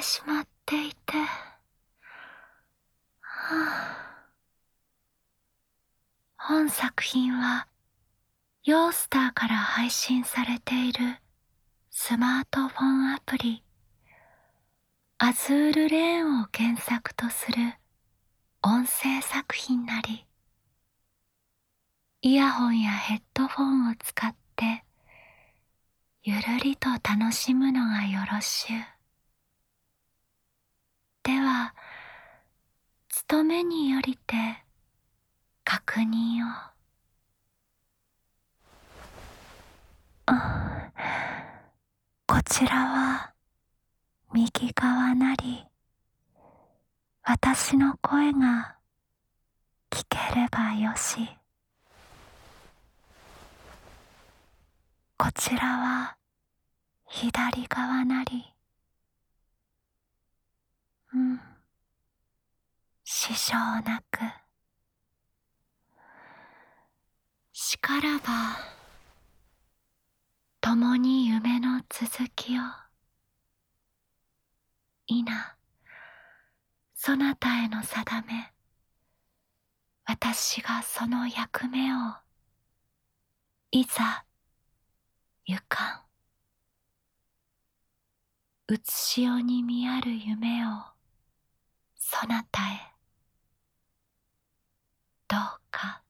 しまっていて、本作品はヨースターから配信されているスマートフォンアプリアズールレーンを原作とする音声作品なり、イヤホンやヘッドフォンを使ってゆるりと楽しむのがよろしゅう。では、務めによりて確認を。こちらは右側なり、私の声が聞ければよし。こちらは左側なり、支障なく。しからば、共に夢の続きを。いな、そなたへの定め、私がその役目を、いざ、ゆかん。うつしおに見ある夢を、そなたへ。どうか。